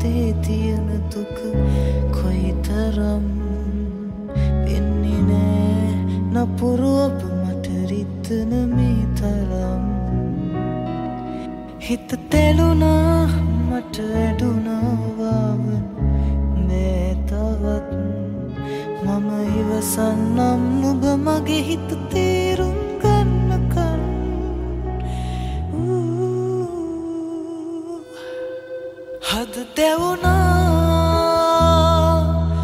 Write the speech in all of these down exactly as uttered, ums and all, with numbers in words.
හිතේ තියෙන දුක කොයිතරම් වෙන්නේ නෑ නපුරු ඔබ මට රිද්දන මේ තරම් හිත තෙලුණා මට ඇඩුණා වාවන් මේ තවත් මම ඉවසන්නම් නුඹ මගේ හිත තේරුම් ගන්නකන් හද දෙවුණා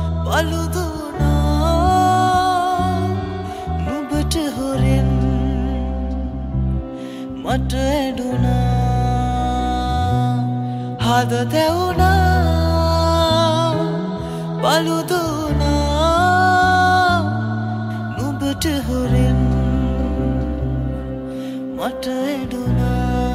බලුදුනා නුඹට හොරෙන් මට ඇඩුණා හද දෙවුණා බලුදුනා නුඹට හොරෙන් මට ඇඩුණා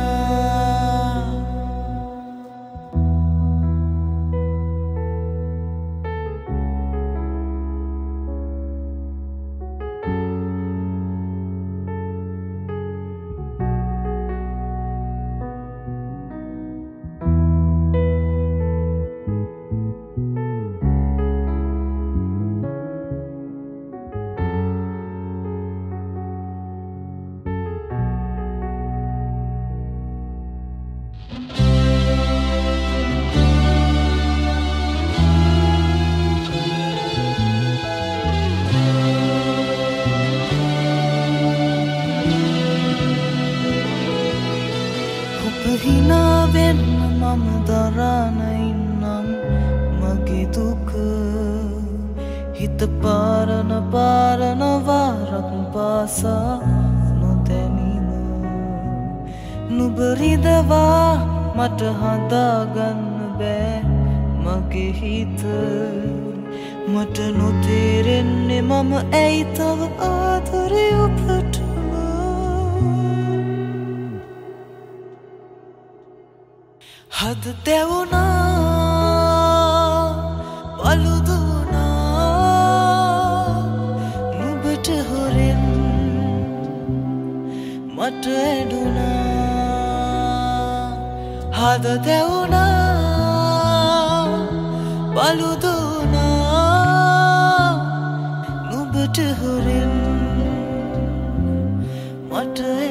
හිනාවෙන් මම දරාන ඉන්නම් මගේ දුක හිත පාරන පාරන වාරක් පාසා නොදැනීම නුඹ රිදවා මට හදාගන්න බෑ මගේ හිත මට නොතේරෙන්නේ මම ඇයි තව ආදරේ ඔබට හද දෙවුණා බලුදුනා නුඹට හොරෙන් මට ඇඩුණා හද දෙවුණා බලුදුනා නුඹට හොරෙන් මට